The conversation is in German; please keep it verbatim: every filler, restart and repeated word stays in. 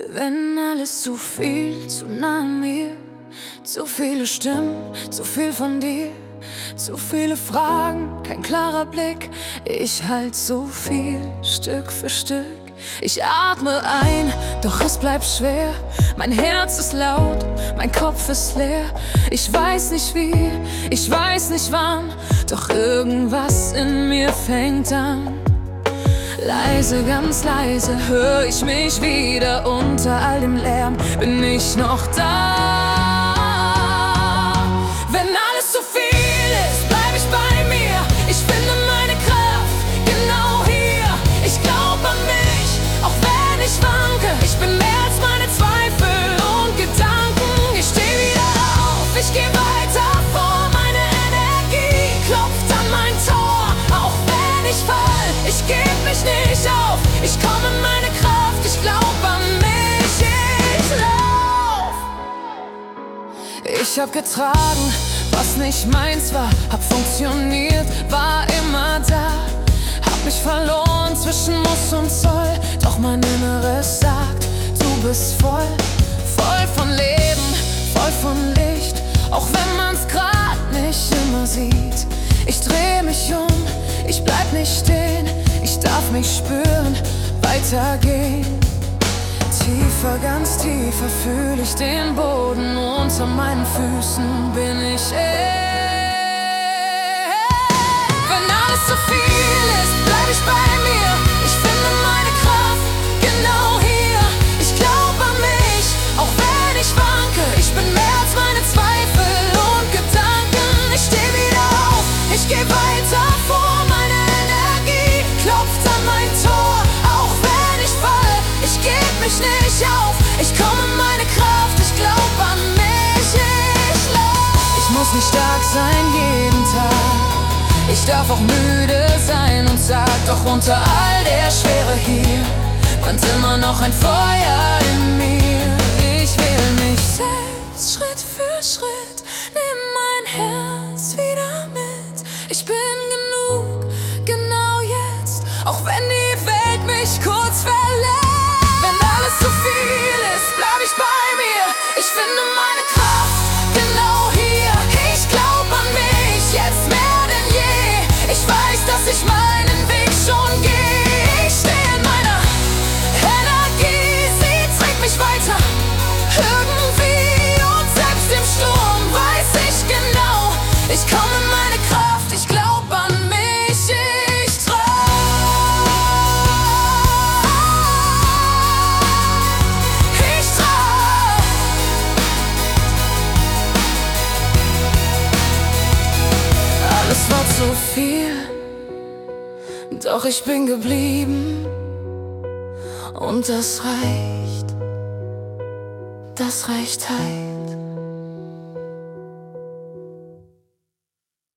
Wenn alles zu viel, zu nah an mir, zu viele Stimmen, zu viel von dir, zu viele Fragen, kein klarer Blick. Ich halt so viel, Stück für Stück. Ich atme ein, doch es bleibt schwer. Mein Herz ist laut, mein Kopf ist leer. Ich weiß nicht wie, ich weiß nicht wann, doch irgendwas in mir fängt an. Leise, ganz leise hör ich mich wieder. Unter all dem Lärm bin ich noch da. Wenn alles zu viel ist, bleib ich bei mir. Ich finde meine Kraft genau hier. Ich glaub an mich, auch wenn ich wanke. Ich bin mehr als meine Zweifel und Gedanken. Ich steh wieder auf, ich geh weiter vor. Meine Energie klopft an mein Tor. Auch wenn ich fall, ich geb mich nicht auf. Ich komm in meine Kraft, ich glaub an mich. Ich lauf. Ich hab getragen, was nicht meins war, hab funktioniert, war immer da. Hab mich verloren zwischen Muss und Soll, doch mein Inneres sagt, du bist voll. Voll von Leben, voll von Licht, auch wenn man's grad nicht immer sieht. Ich dreh mich um, ich bleib nicht stehen, ich darf mich spüren, weitergehen. Tiefer, ganz tiefer fühl ich den Boden, unter meinen Füßen bin ich eh. Wenn alles zu viel ist, bleib ich bei mir. Ich finde meine Kraft genau hier. Ich glaub an mich, auch wenn ich wanke. Ich bin mehr als meine Zweifel und Gedanken. Ich steh wieder auf, ich geh weiter vor. Meine Energie klopft an mein Tor. Auch wenn ich fall, ich geb mich nicht auf. Ich komm in meine Kraft, ich glaub an mich. Ich lauf. Ich muss nicht stark sein jeden Tag. Ich darf auch müde sein und sag, doch unter all der Schwere hier brennt immer noch ein Feuer in mir. Ich will mich selbst Schritt für Schritt, nimm mein Herz wieder mit. Ich bin genug, genau jetzt, auch wenn die Welt mich kurz verlässt. Wenn alles zu viel ist, bleib ich bei mir. Ich finde meine Kraft genau hier. Ich glaub an mich, jetzt mehr denn je. Ich weiß, dass ich meinen Weg schon gehe. Ich steh in meiner Energie, sie trägt mich weiter. Irgendwie und selbst im Sturm weiß ich genau, ich komm in meine Kraft, ich glaub an mich, ich trau. Ich trau. Alles war zu viel, doch ich bin geblieben. Und das reicht, das reicht halt.